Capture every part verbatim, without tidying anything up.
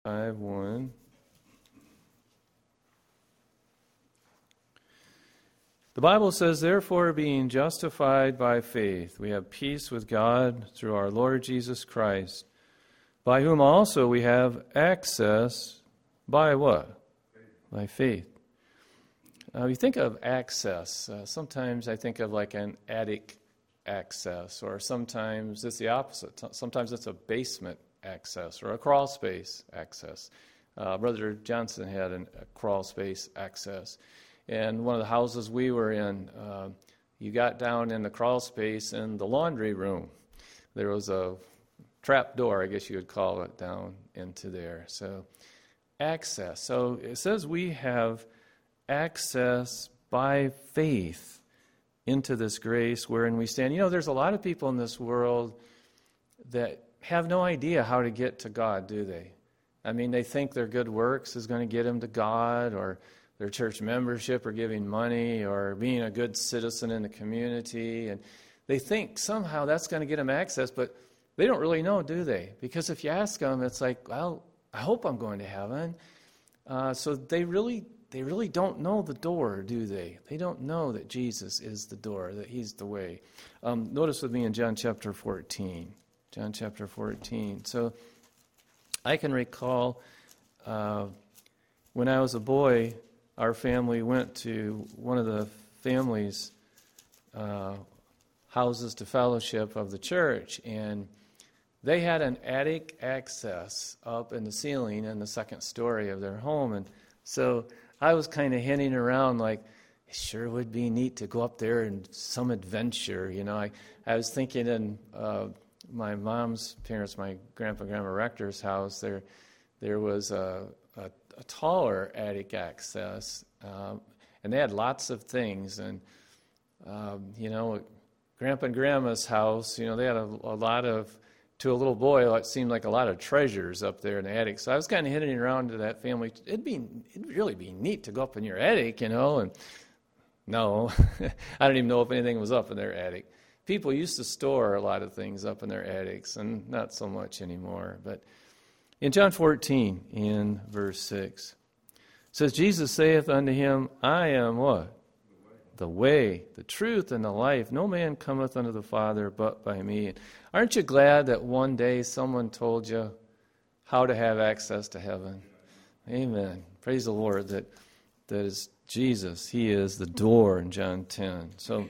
five one. The Bible says, therefore, being justified by faith, we have peace with God through our Lord Jesus Christ, by whom also we have access by what? Faith. By faith. Uh, you think of access. Uh, sometimes I think of like an attic access, or sometimes it's the opposite. Sometimes it's a basement access or a crawl space access. Uh, Brother Johnson had an, a crawl space access. And one of the houses we were in, uh, you got down in the crawl space in the laundry room. There was a trap door, I guess you would call it, down into there. So access. So it says we have access by faith into this grace wherein we stand. You know, there's a lot of people in this world that have no idea how to get to God, do they? I mean, they think their good works is going to get them to God, or their church membership, or giving money, or being a good citizen in the community. And they think somehow that's going to get them access, but they don't really know, do they? Because if you ask them, it's like, well, I hope I'm going to heaven. Uh, so they really they really don't know the door, do they? They don't know that Jesus is the door, that he's the way. Um, notice with me in John chapter fourteen. John chapter fourteen. So I can recall uh, when I was a boy, our family went to one of the family's uh, houses to fellowship of the church, and they had an attic access up in the ceiling in the second story of their home. And so I was kind of hinting around like, it sure would be neat to go up there and some adventure. You know, I, I was thinking in uh, my mom's parents, my grandpa and grandma Rector's house, there there was a, a, a taller attic access, uh, and they had lots of things. And, um, you know, grandpa and grandma's house, you know, they had a, a lot of, to a little boy, it seemed like a lot of treasures up there in the attic. So I was kind of hinting around to that family, it'd be, it'd really be neat to go up in your attic, you know, and no, I don't even know if anything was up in their attic. People used to store a lot of things up in their attics, and not so much anymore. But in John fourteen, in verse six, it says, Jesus saith unto him, I am what? The way, the truth, and the life. No man cometh unto the Father but by me. Aren't you glad that one day someone told you how to have access to heaven? Amen. Praise the Lord that that is Jesus. He is the door in John ten. So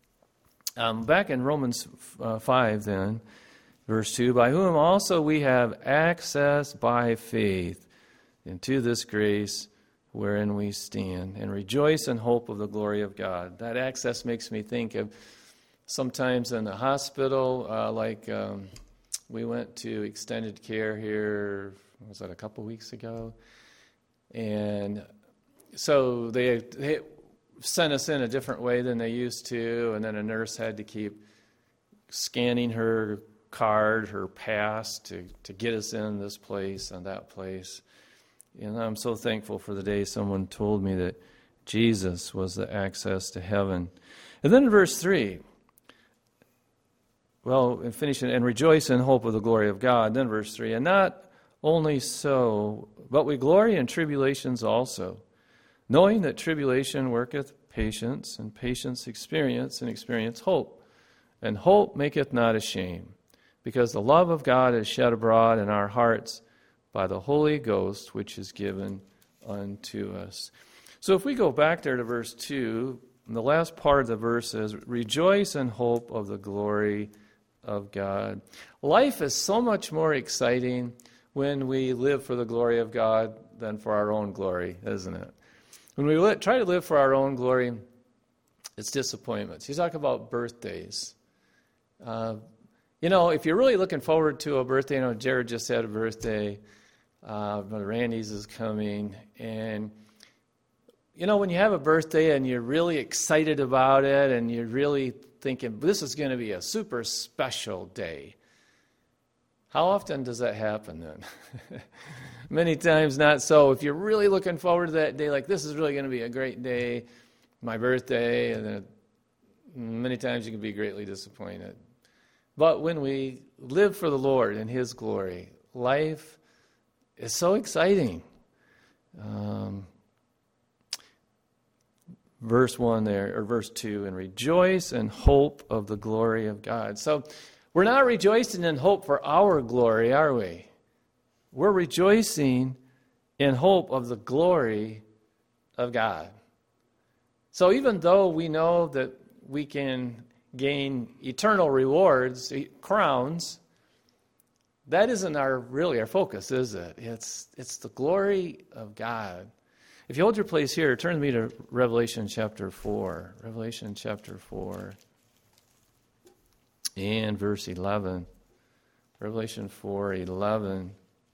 um, back in Romans uh, five then, verse two, by whom also we have access by faith into this grace wherein we stand, and rejoice in hope of the glory of God. That access makes me think of sometimes in the hospital, uh, like um, we went to extended care here, was that a couple weeks ago? And so they, they sent us in a different way than they used to, and then a nurse had to keep scanning her card, her pass, to, to get us in this place and that place. And I'm so thankful for the day someone told me that Jesus was the access to heaven. And then in verse three, well, and finishing, and rejoice in hope of the glory of God. Then verse three, and not only so, but we glory in tribulations also, knowing that tribulation worketh patience, and patience experience, and experience hope. And hope maketh not ashamed, because the love of God is shed abroad in our hearts by the Holy Ghost, which is given unto us. So if we go back there to verse two, the last part of the verse is, rejoice in hope of the glory of God. Life is so much more exciting when we live for the glory of God than for our own glory, isn't it? When we li- try to live for our own glory, it's disappointments. You talk about birthdays. Uh, you know, if you're really looking forward to a birthday, you know, Jared just had a birthday. Uh, Brother Randy's is coming, and you know, when you have a birthday and you're really excited about it, and you're really thinking this is going to be a super special day, how often does that happen then? Many times not so. If you're really looking forward to that day, like this is really going to be a great day, my birthday, and then many times you can be greatly disappointed. But when we live for the Lord and His glory, life it's so exciting. Um, verse one there, or verse two, and rejoice in hope of the glory of God. So we're not rejoicing in hope for our glory, are we? We're rejoicing in hope of the glory of God. So even though we know that we can gain eternal rewards, crowns, that isn't our really our focus, is it? It's it's the glory of God. If you hold your place here, turn with me to Revelation chapter four. Revelation chapter four and verse eleven. Revelation four, eleven.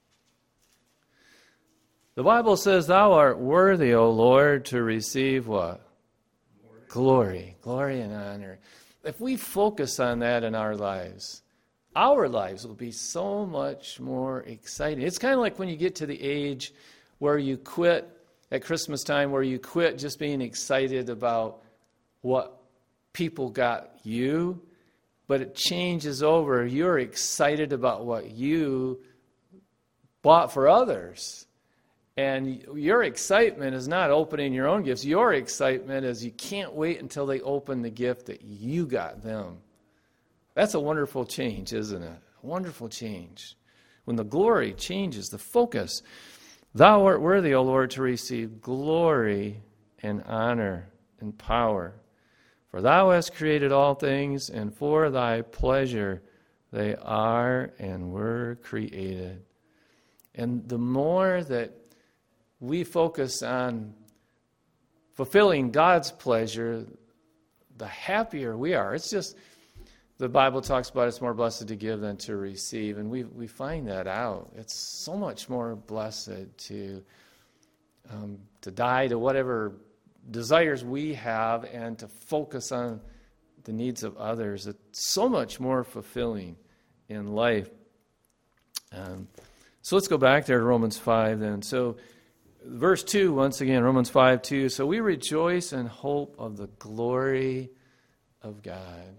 The Bible says, "Thou art worthy, O Lord, to receive" what? Glory. Glory and honor. If we focus on that in our lives, our lives will be so much more exciting. It's kind of like when you get to the age where you quit at Christmas time, where you quit just being excited about what people got you, but it changes over. You're excited about what you bought for others. And your excitement is not opening your own gifts. Your excitement is you can't wait until they open the gift that you got them. That's a wonderful change, isn't it? A wonderful change. When the glory changes, the focus. Thou art worthy, O Lord, to receive glory and honor and power. For thou hast created all things, and for thy pleasure they are and were created. And the more that we focus on fulfilling God's pleasure, the happier we are. It's just, the Bible talks about it's more blessed to give than to receive, and we we find that out. It's so much more blessed to um, to die to whatever desires we have and to focus on the needs of others. It's so much more fulfilling in life. Um, so let's go back there to Romans five then. So verse two, once again, Romans five two. So we rejoice in hope of the glory of God.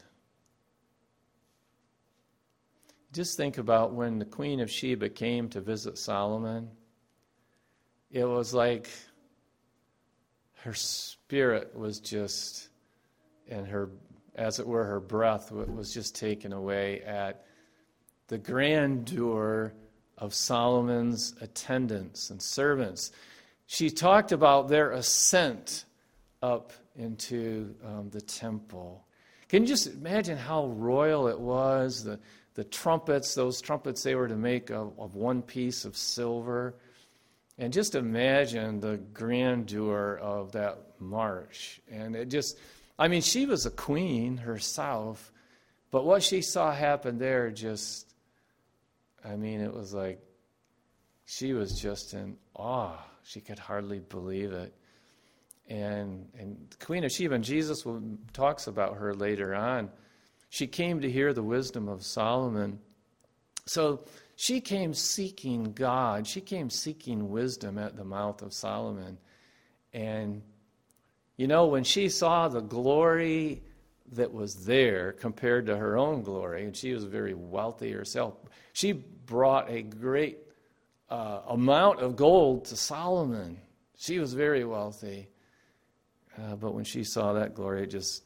Just think about when the Queen of Sheba came to visit Solomon. It was like her spirit was just, and her, as it were, her breath was just taken away at the grandeur of Solomon's attendants and servants. She talked about their ascent up into um, the temple. Can you just imagine how royal it was? The the trumpets, those trumpets they were to make of, of one piece of silver. And just imagine the grandeur of that march. And it just, I mean, she was a queen herself, but what she saw happen there just, I mean, it was like she was just in awe. She could hardly believe it. And and Queen of Sheba, and Jesus talks about her later on. She came to hear the wisdom of Solomon. So she came seeking God. She came seeking wisdom at the mouth of Solomon. And, you know, when she saw the glory that was there compared to her own glory, and she was very wealthy herself, she brought a great uh, amount of gold to Solomon. She was very wealthy. Uh, but when she saw that glory, it just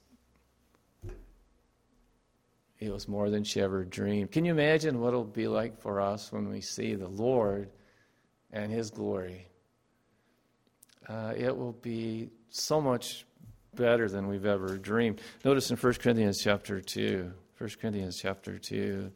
It was more than she ever dreamed. Can you imagine what it'll be like for us when we see the Lord and His glory? Uh, it will be so much better than we've ever dreamed. Notice in First Corinthians chapter two. First Corinthians chapter two.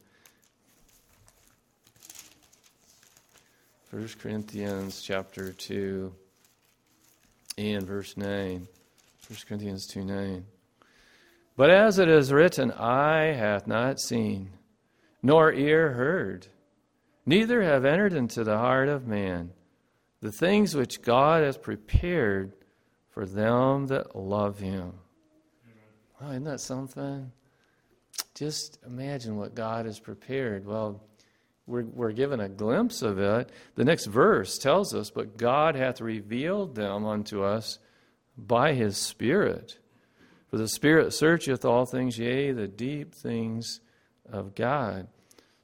First Corinthians chapter two and verse nine. First Corinthians two nine. But as it is written, eye hath not seen, nor ear heard, neither have entered into the heart of man the things which God has prepared for them that love Him. Well, isn't that something? Just imagine what God has prepared. Well, we're, we're given a glimpse of it. The next verse tells us, but God hath revealed them unto us by His Spirit. For the Spirit searcheth all things, yea, the deep things of God.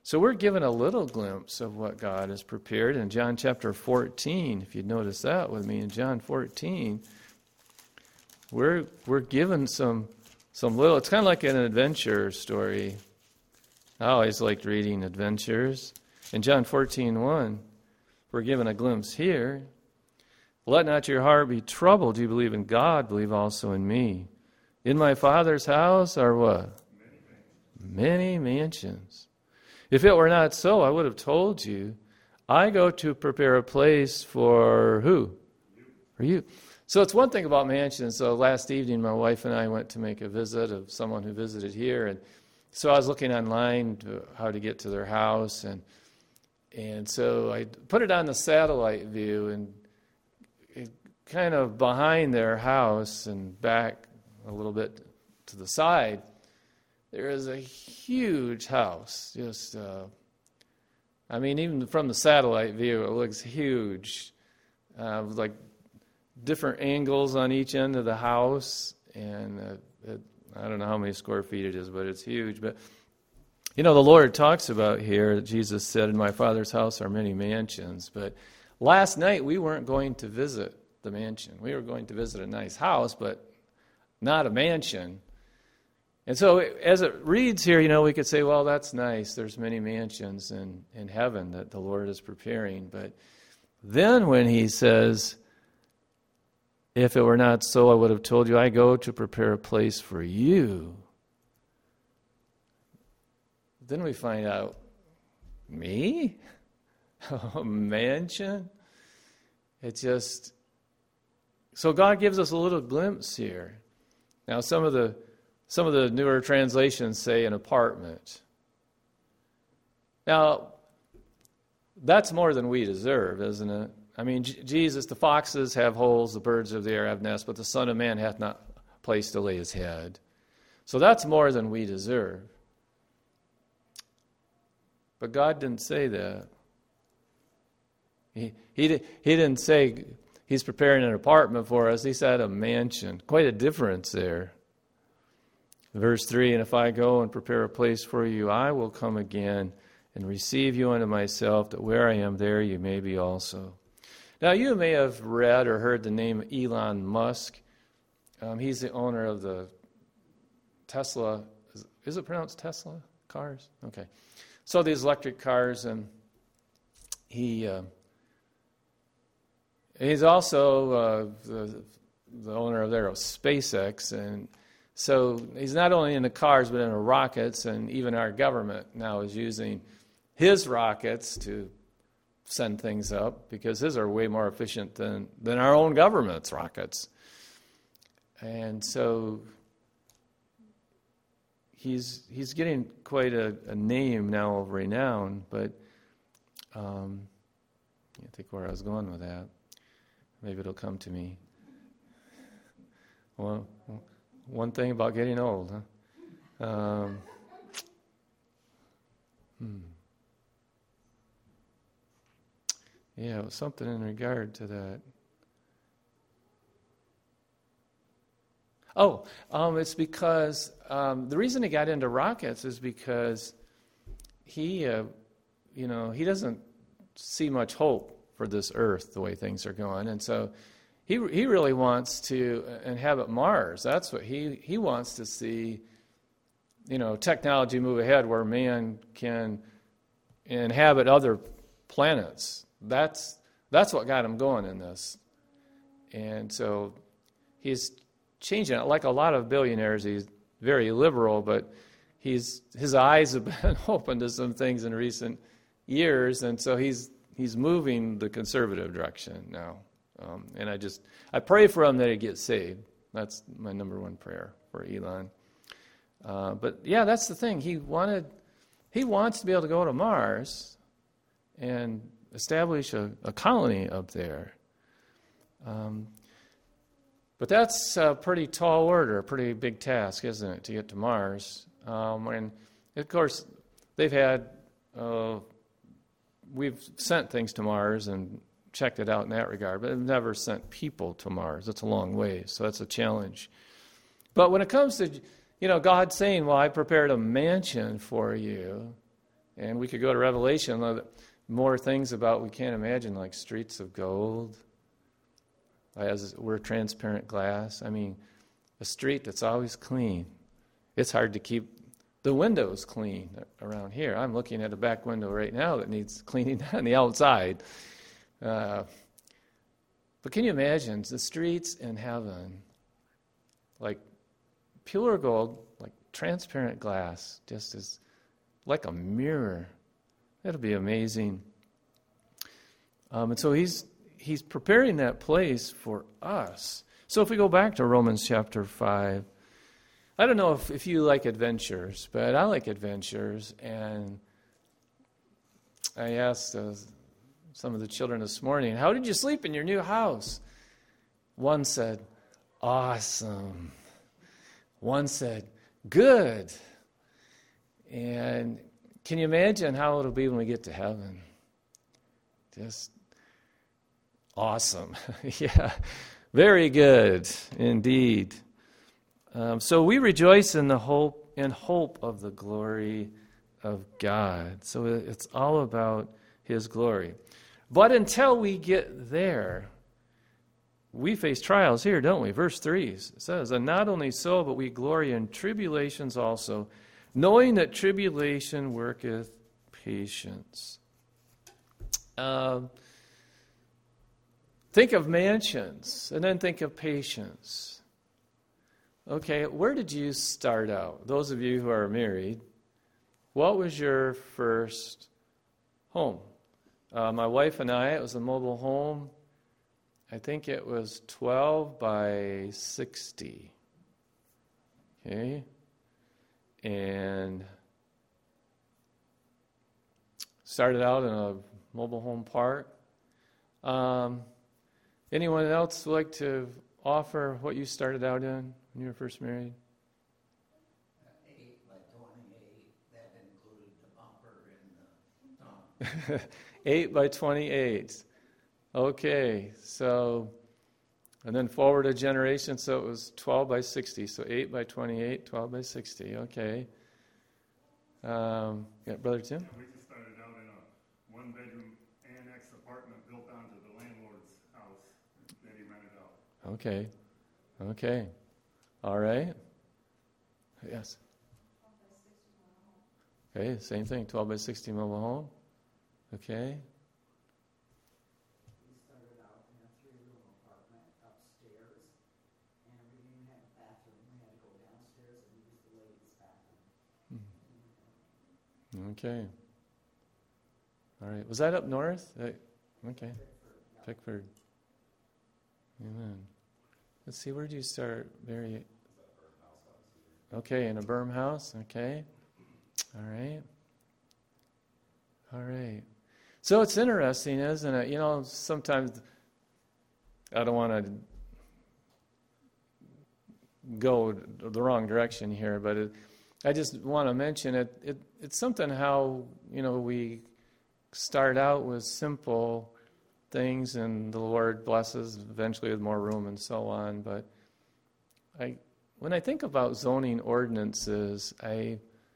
So we're given a little glimpse of what God has prepared in John chapter fourteen. If you'd notice that with me in John fourteen, we're we're given some some little. It's kind of like an adventure story. I always liked reading adventures. In John fourteen one, we're given a glimpse here. Let not your heart be troubled. You believe in God, believe also in me. In my Father's house are what? Many mansions. If it were not so, I would have told you. I go to prepare a place for who? For you. So it's one thing about mansions. So last evening, my wife and I went to make a visit of someone who visited here. And so I was looking online to how to get to their house. And and so I put it on the satellite view, and it, kind of behind their house and back a little bit to the side, there is a huge house. Just, uh, I mean, even from the satellite view, it looks huge. Uh, with like different angles on each end of the house, and uh, it, I don't know how many square feet it is, but it's huge. But you know, the Lord talks about here, Jesus said, in my Father's house are many mansions. But last night we weren't going to visit the mansion. We were going to visit a nice house, but not a mansion. And so as it reads here, you know, we could say, well, that's nice. There's many mansions in, in heaven that the Lord is preparing. But then when he says, if it were not so, I would have told you, I go to prepare a place for you. Then we find out, me? A mansion? It just, so God gives us a little glimpse here. Now some of the some of the newer translations say an apartment. Now, that's more than we deserve, isn't it? I mean, J- Jesus, the foxes have holes, the birds of the air have nests, but the Son of Man hath not place to lay his head. So that's more than we deserve. But God didn't say that. He, he, he didn't say he's preparing an apartment for us. He said a mansion. Quite a difference there. Verse three, and if I go and prepare a place for you, I will come again and receive you unto myself, that where I am, there you may be also. Now, you may have read or heard the name Elon Musk. Um, he's the owner of the Tesla. Is, is it pronounced Tesla cars? Okay. So these electric cars, and he uh, he's also uh, the, the owner of their of SpaceX, and so he's not only in the cars but in the rockets, and even our government now is using his rockets to send things up because his are way more efficient than, than our own government's rockets. And so he's he's getting quite a, a name now of renown, but um, I can't think where I was going with that. Maybe it'll come to me. Well, one thing about getting old, huh? Um, hmm. Yeah, it was something in regard to that. Oh, um, it's because um, the reason he got into rockets is because he, uh, you know, he doesn't see much hope for this Earth the way things are going, and so he he really wants to inhabit Mars. That's what he he wants to see. You know, technology move ahead where man can inhabit other planets. That's that's what got him going in this, and so he's changing it. Like a lot of billionaires, he's very liberal, but he's his eyes have been open to some things in recent years, and so he's he's moving the conservative direction now. Um, and I just I pray for him that he gets saved. That's my number one prayer for Elon. Uh, but yeah, that's the thing. He wanted he wants to be able to go to Mars and establish a, a colony up there. Um, But that's a pretty tall order, a pretty big task, isn't it, to get to Mars? Um, and, of course, they've had, uh, we've sent things to Mars and checked it out in that regard, but they've never sent people to Mars. That's a long way, so that's a challenge. But when it comes to, you know, God saying, well, I prepared a mansion for you, And we could go to Revelation, more things about we can't imagine, like streets of gold, as we're transparent glass. I mean, a street that's always clean. It's hard to keep the windows clean around here. I'm looking at a back window right now that needs cleaning on the outside. Uh, but can you imagine the streets in heaven, like pure gold, like transparent glass, just as like a mirror? That'll be amazing. Um, and so he's he's preparing that place for us. So if we go back to Romans chapter five, I don't know if, if you like adventures, but I like adventures. And I asked uh, some of the children this morning, how did you sleep in your new house? One said, awesome. One said, good. And can you imagine how it'll be when we get to heaven? Just awesome. Yeah, very good indeed. Um, so we rejoice in the hope in hope of the glory of God. So it's all about His glory. But until we get there, we face trials here, don't we? Verse three says, and not only so, but we glory in tribulations also, knowing that tribulation worketh patience. Uh, think of mansions, and then think of patience. Okay, where did you start out? Those of you who are married, what was your first home? Uh, my wife and I, it was a mobile home. I think it was twelve by sixty. Okay? And started out in a mobile home park. Um, anyone else like to offer what you started out in when you were first married? eight by twenty-eight. That included the bumper and the tongue. eight by twenty-eight. Okay, so, and then forward a generation, so it was twelve by sixty. So eight by twenty-eight, twelve by sixty. Okay. Um, yeah, Brother Tim? We just started out in a one-bedroom annex apartment built onto the landlord's house that he rented out. Okay. Okay. All right. Yes. Okay, same thing, twelve by sixty mobile home. Okay. We started out in a three-room apartment upstairs, and we didn't have a bathroom. We had to go downstairs and use the ladies' bathroom. Okay. All right. Was that up north? Uh, okay. Pickford. Amen. Let's see, where did you start, Barry? Okay, in a berm house. Okay. All right. All right. So it's interesting, isn't it? You know, sometimes I don't want to go the wrong direction here, but it, I just want to mention it, it. It's something how, you know, we start out with simple things and the Lord blesses eventually with more room and so on. But I, when I think about zoning ordinances, I,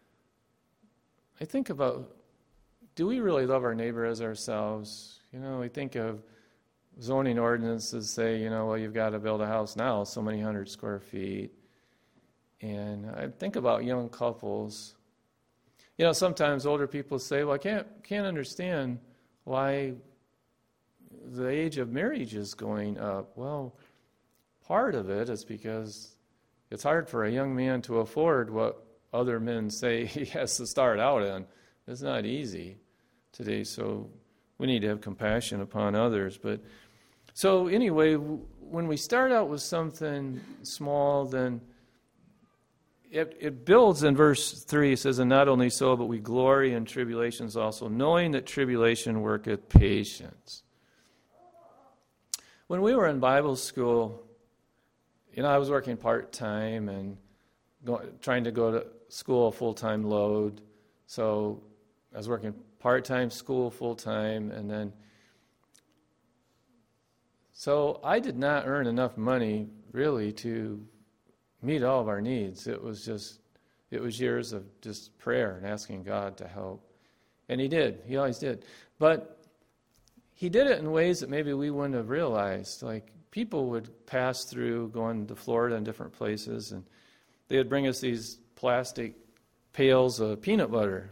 I think about, do we really love our neighbor as ourselves? You know, we think of zoning ordinances say, you know, well, you've got to build a house now, so many hundred square feet. And I think about young couples. You know, sometimes older people say, well, I can't can't understand why the age of marriage is going up. Well, part of it is because it's hard for a young man to afford what other men say he has to start out in. It's not easy today, so we need to have compassion upon others. But so anyway, when we start out with something small, then it, it builds in verse three. It says, and not only so, but we glory in tribulations also, knowing that tribulation worketh patience. When we were in Bible school, you know, I was working part-time and go, trying to go to school full-time load. So I was working part-time, school full-time, and then so I did not earn enough money really to meet all of our needs. It was just, it was years of just prayer and asking God to help. And he did. He always did. But he did it in ways that maybe we wouldn't have realized. Like, people would pass through going to Florida and different places, and they would bring us these plastic pails of peanut butter.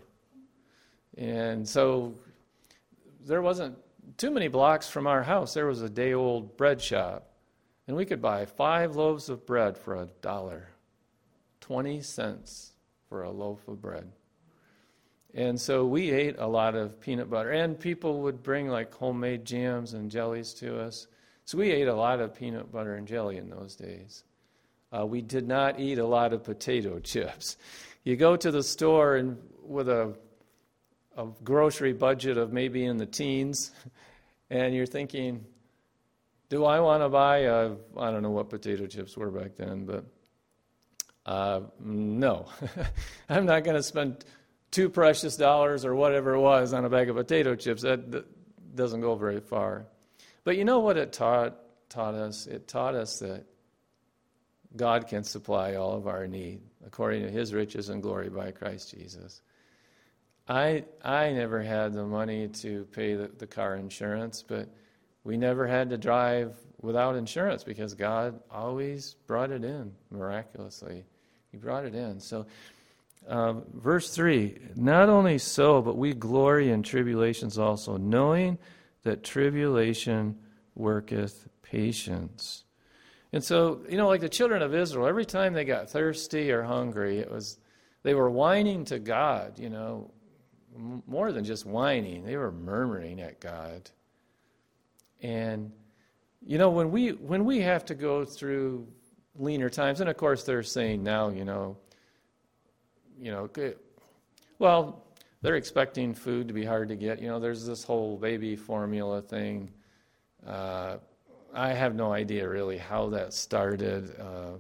And so there wasn't too many blocks from our house. There was a day-old bread shop, and we could buy five loaves of bread for a dollar, twenty cents for a loaf of bread. And so we ate a lot of peanut butter, and people would bring like homemade jams and jellies to us. So we ate a lot of peanut butter and jelly in those days. Uh, we did not eat a lot of potato chips. You go to the store and with a, a grocery budget of maybe in the teens, and you're thinking, do I want to buy a, I don't know what potato chips were back then, but uh, no. I'm not going to spend two precious dollars or whatever it was on a bag of potato chips. That, that doesn't go very far. But you know what it taught taught us? It taught us that God can supply all of our need according to his riches and glory by Christ Jesus. I I never had the money to pay the, the car insurance, but we never had to drive without insurance because God always brought it in miraculously. He brought it in. So uh, verse three, not only so, but we glory in tribulations also, knowing that tribulation worketh patience. And so, you know, like the children of Israel, every time they got thirsty or hungry, it was they were whining to God, you know, m- more than just whining. They were murmuring at God. And, you know, when we when we have to go through leaner times, and of course they're saying now, you know, you know, well, they're expecting food to be hard to get. You know, there's this whole baby formula thing. Uh, I have no idea really how that started. Uh,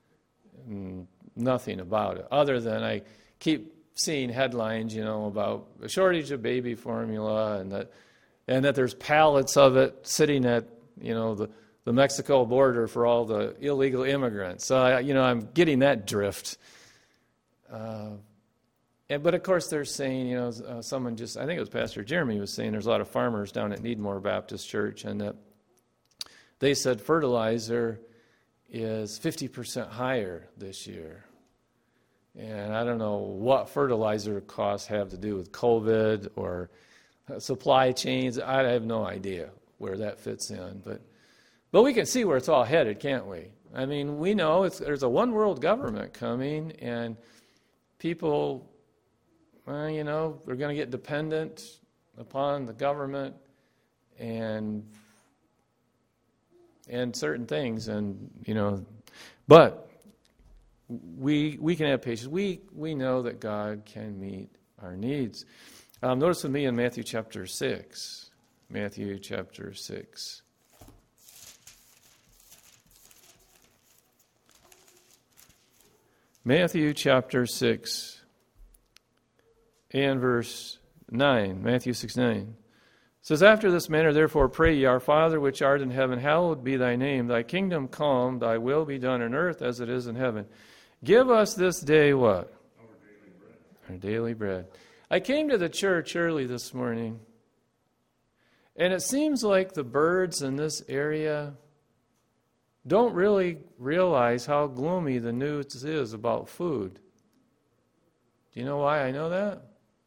nothing about it, other than I keep seeing headlines, you know, about a shortage of baby formula, and that, and that there's pallets of it sitting at, you know, the, the Mexico border for all the illegal immigrants. So, I, you know, I'm getting that drift. Uh, and, but, of course, they're saying, you know, uh, someone just, I think it was Pastor Jeremy was saying there's a lot of farmers down at Needmore Baptist Church, and that they said fertilizer is fifty percent higher this year. And I don't know what fertilizer costs have to do with COVID or supply chains. I have no idea where that fits in. But but we can see where it's all headed, can't we? I mean, we know it's, there's a one world government coming, and people, well, you know, they're going to get dependent upon the government and and certain things, and, you know, but we we can have patience. We we know that God can meet our needs. Um, notice with me in Matthew chapter six. Matthew chapter six. Matthew chapter six and verse nine. Matthew six nine. It says, after this manner, therefore, pray ye, our Father which art in heaven, hallowed be thy name. Thy kingdom come, thy will be done on earth as it is in heaven. Give us this day what? Our daily bread. Our daily bread. I came to the church early this morning, and it seems like the birds in this area don't really realize how gloomy the news is about food. Do you know why I know that?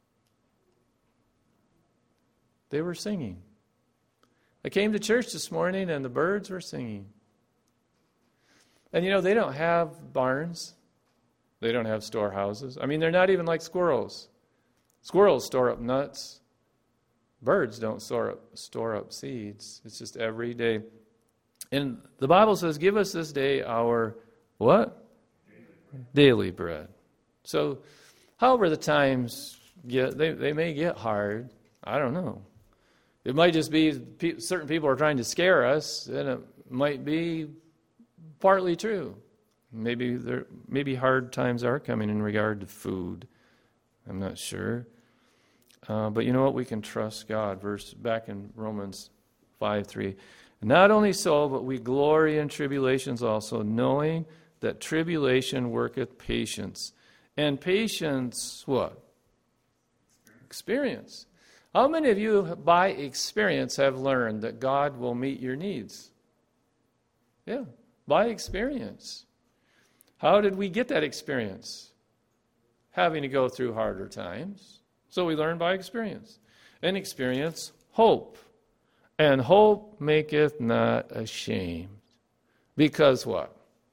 They were singing. I came to church this morning and the birds were singing. And you know, they don't have barns. They don't have storehouses. I mean, they're not even like squirrels. Squirrels store up nuts. Birds don't store up, store up seeds. It's just every day. And the Bible says, give us this day our what? Daily bread. Daily bread. So, however the times get, they, they may get hard. I don't know. It might just be pe- certain people are trying to scare us, and it might be partly true. Maybe there, maybe hard times are coming in regard to food. I'm not sure. Uh, but you know what? We can trust God. Verse back in Romans five three. Not only so, but we glory in tribulations also, knowing that tribulation worketh patience. And patience, what? Experience. How many of you, by experience, have learned that God will meet your needs? Yeah, by experience. How did we get that experience? Having to go through harder times. So we learn by experience. And experience, hope. And hope maketh not ashamed. Because what?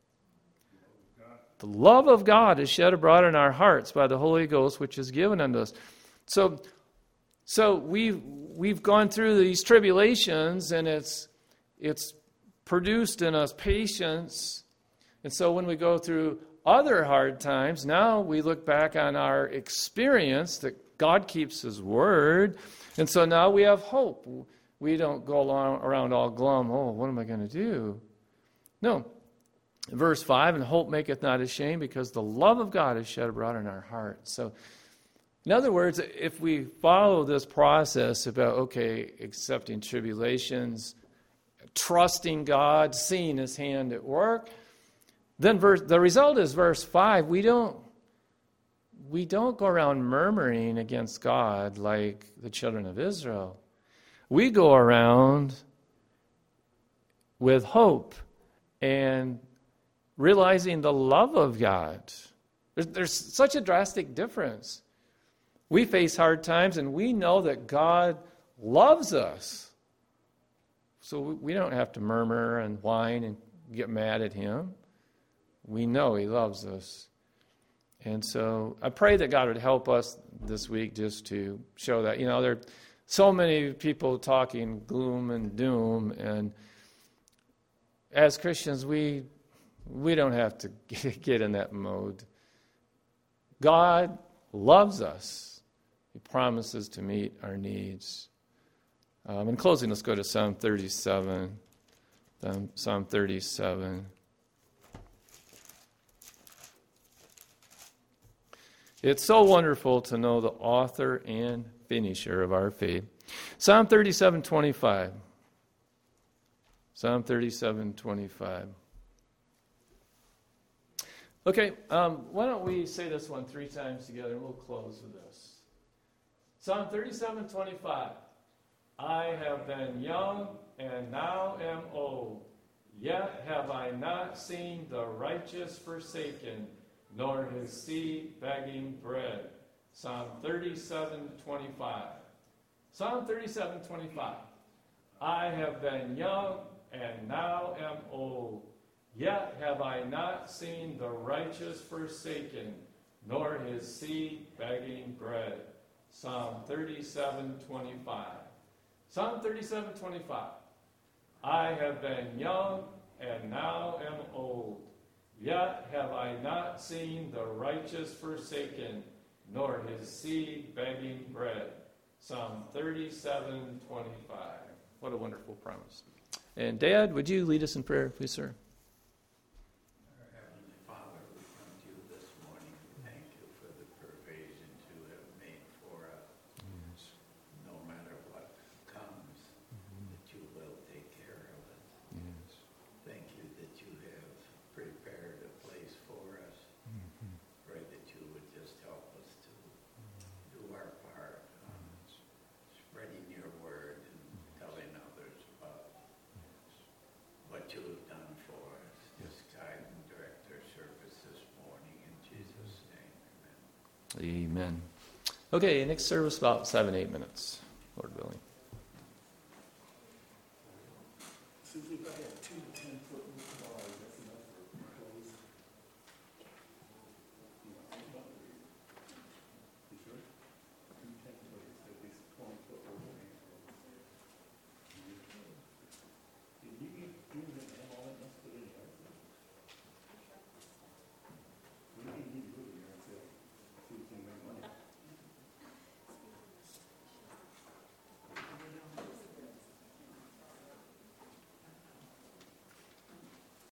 The love of God is shed abroad in our hearts by the Holy Ghost, which is given unto us. So, so we've we've gone through these tribulations, and it's it's produced in us patience. And so when we go through other hard times, now we look back on our experience that God keeps His word, and so now we have hope. We don't go along, around all glum. Oh, what am I going to do? No. Verse five, and hope maketh not ashamed, because the love of God is shed abroad in our hearts. So, in other words, if we follow this process about, okay, accepting tribulations, trusting God, seeing His hand at work, then verse, the result is verse five, we don't, we don't go around murmuring against God like the children of Israel. We go around with hope and realizing the love of God. There's, there's such a drastic difference. We face hard times and we know that God loves us. So we don't have to murmur and whine and get mad at Him. We know He loves us. And so I pray that God would help us this week just to show that. You know, there are so many people talking gloom and doom, and as Christians, we we don't have to get in that mode. God loves us. He promises to meet our needs. Um, in closing, let's go to Psalm thirty-seven. Um, Psalm thirty-seven. It's so wonderful to know the author and finisher of our faith. Psalm thirty-seven twenty-five. Psalm thirty-seven twenty-five. Okay, um, why don't we say this one three times together, and we'll close with this. Psalm thirty-seven twenty-five. I have been young and now am old, yet have I not seen the righteous forsaken, nor his seed begging bread. Psalm thirty-seven twenty-five. Psalm thirty-seven twenty-five. I have been young and now am old, yet have I not seen the righteous forsaken, nor his seed begging bread. Psalm thirty-seven twenty-five. Psalm thirty-seven twenty-five. I have been young and now am old, yet have I not seen the righteous forsaken, nor his seed begging bread. Psalm thirty-seven twenty-five. What a wonderful promise. And Dad, would you lead us in prayer, please, sir? Our Heavenly Father, we come to you this morning. Thank you for the provisions you have made for us. Yes. No matter what comes, mm-hmm. that you will take care of us. Yes. Thank you that you have prepared a place for us. Mm-hmm. Pray that you would just help us to mm-hmm. do our part, um, yes. spreading your word and mm-hmm. telling others about what you have done for us. Just guide and direct our service this morning in Jesus' name. Amen. Amen. Okay, next service about seven, eight minutes, Lord willing. Since if I had two ten-foot bars, that's